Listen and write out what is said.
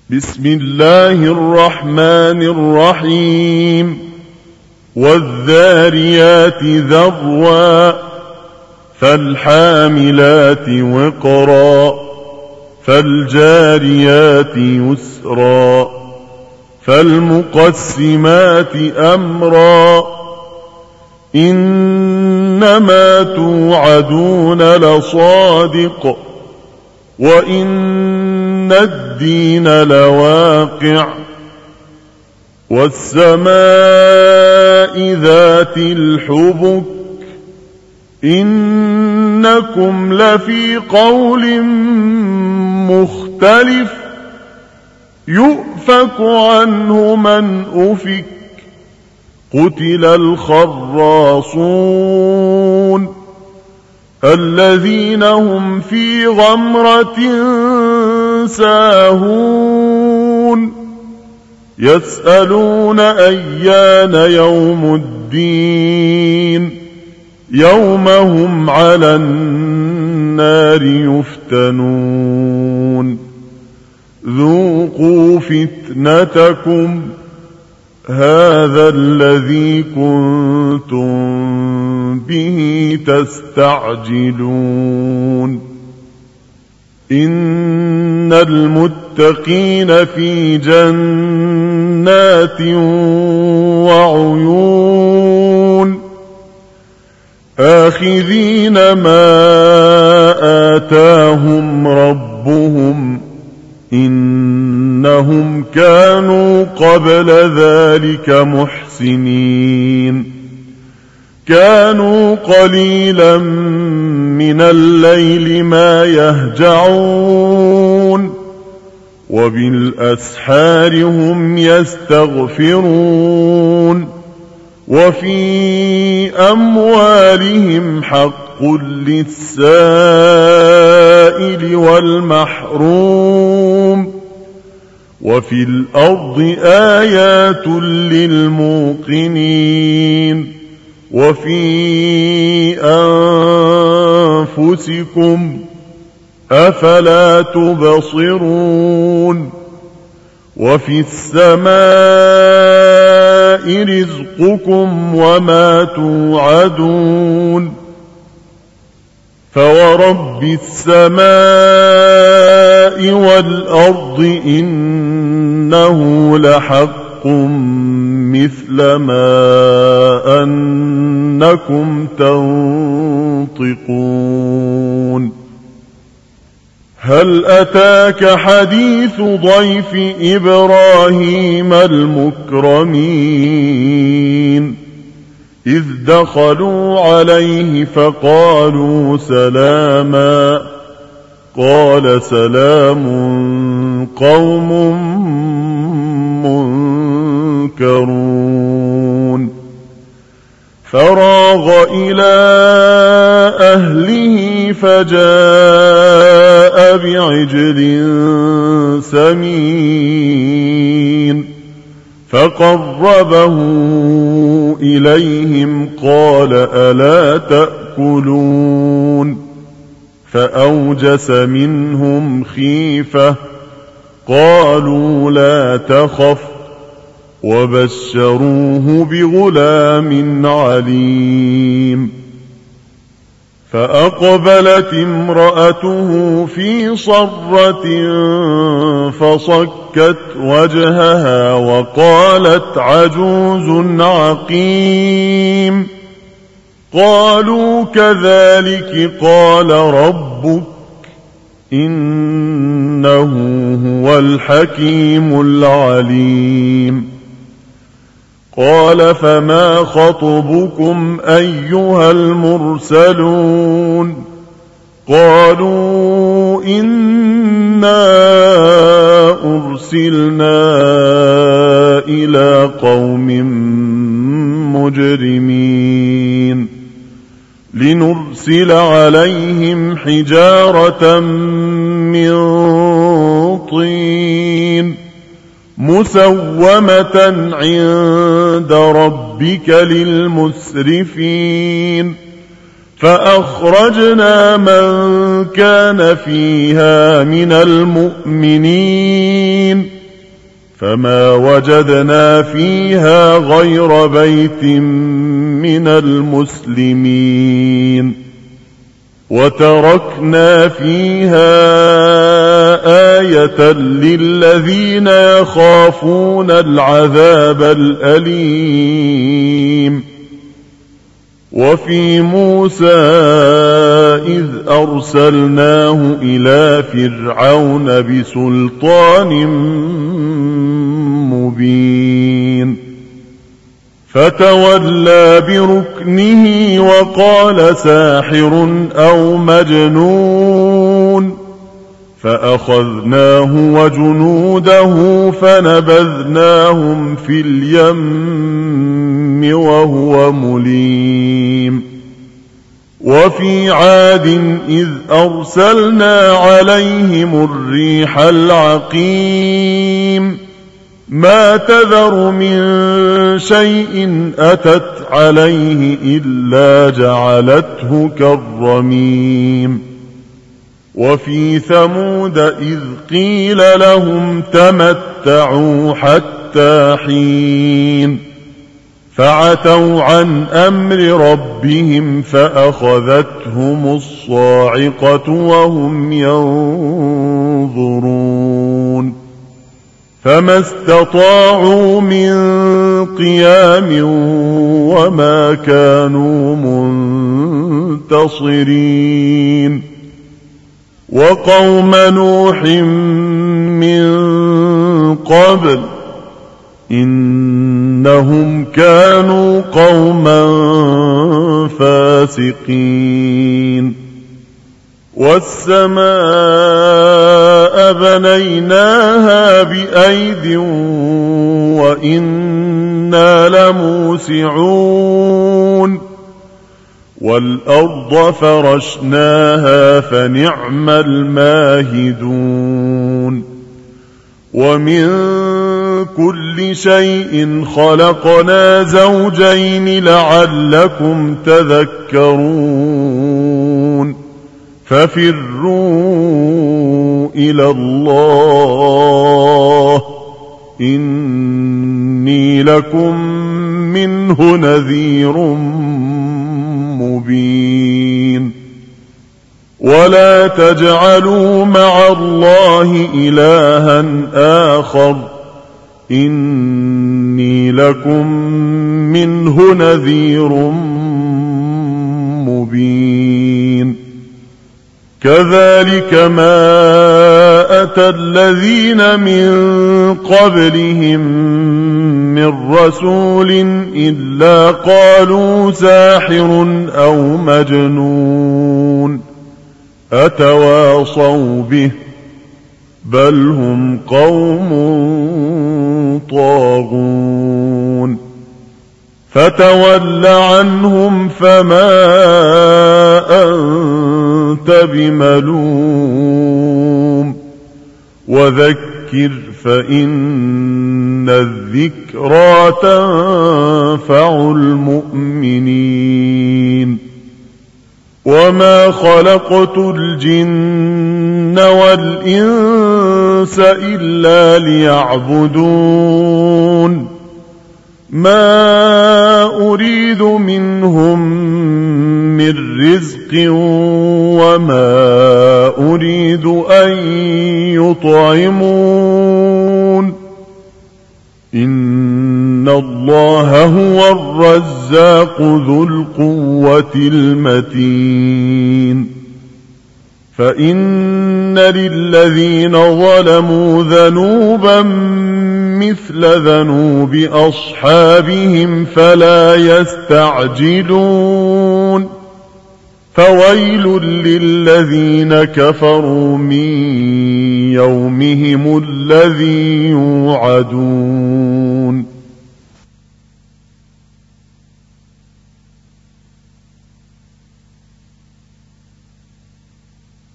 بسم الله الرحمن الرحيم والذاريات ذروا فالحاملات وقرا فالجاريات يسرا فالمقسمات أمرا إنما توعدون لصادق وإن الدين لواقع والسماء ذات الحبك إنكم لفي قول مختلف يؤفك عنه من أفك قتل الخراصون الذين هم في غمرة ساهون يسألون أيان يوم الدين يوم هم على النار يفتنون ذوقوا فتنتكم هذا الذي كنتم به تستعجلون إن المتقين في جنات وعيون آخذين ما آتاهم ربهم إنهم كانوا قبل ذلك محسنين كانوا قليلا من الليل ما يهجعون وبالأسحار هم يستغفرون وفي أموالهم حق للسائل والمحروم وفي الأرض آيات للموقنين وفي أنفسكم أفلا تبصرون وفي السماء رزقكم وما توعدون فورب السماء والأرض إنه لحق مثل ما أنكم تنطقون هل أتاك حديث ضيف إبراهيم المكرمين إذ دخلوا عليه فقالوا سلاما قال سلام قوم منكرون فراغ إلى أهله فجاء بعجل سمين فقربه إليهم قال ألا تأكلون فأوجس منهم خيفة قالوا لا تخف وبشروه بغلام عليم فأقبلت امرأته في صرة فصكت وجهها وقالت عجوز عقيم قالوا كذلك قال ربك إنه هو الحكيم العليم قال فما خطبكم أيها المرسلون قالوا إنا أرسلنا إلى قوم مجرمين لنرسل عليهم حجارة من طين مسومة عند ربك للمسرفين فأخرجنا من كان فيها من المؤمنين فما وجدنا فيها غير بيت من المسلمين وتركنا فيها آية للذين يخافون العذاب الأليم. وفي موسى إذ أرسلناه إلى فرعون بسلطان مبين فتولى بركنه وقال ساحر أو مجنون فأخذناه وجنوده فنبذناهم في اليم وهو مليم. وفي عاد إذ أرسلنا عليهم الريح العقيم ما تذر من شيء أتت عليه إلا جعلته كالرميم. وفي ثمود إذ قيل لهم تمتعوا حتى حين فعتوا عن أمر ربهم فأخذتهم الصاعقة وهم ينظرون فما استطاعوا من قيام وما كانوا منتصرين. وقوم نوح من قبل إنهم كانوا قوما فاسقين. والسماء بنيناها بأيد وإنا لموسعون والأرض فرشناها فنعم الماهدون. ومن كل شيء خلقنا زوجين لعلكم تذكرون ففروا إلى الله إني لكم منه نذير مبين. ولا تجعلوا مع الله إلها آخر إني لكم منه نذير مبين. كذلك ما أتى الذين من قبلهم من رسول إلا قالوا ساحر أو مجنون أتواصوا به بل هم قوم طاغون. فتول عنهم فما أنت بملوم وذكر فإن الذكرى تنفع المؤمنين. وما خلقت الجن والإنس إلا ليعبدون ما أريد منهم من رزق وما أريد أن يطعمون إن الله هو الرزاق ذو القوة المتين. فإن للذين ظلموا ذنوبا مثل ذنوب أصحابهم فلا يستعجلون فويل للذين كفروا من يومهم الذي يوعدون.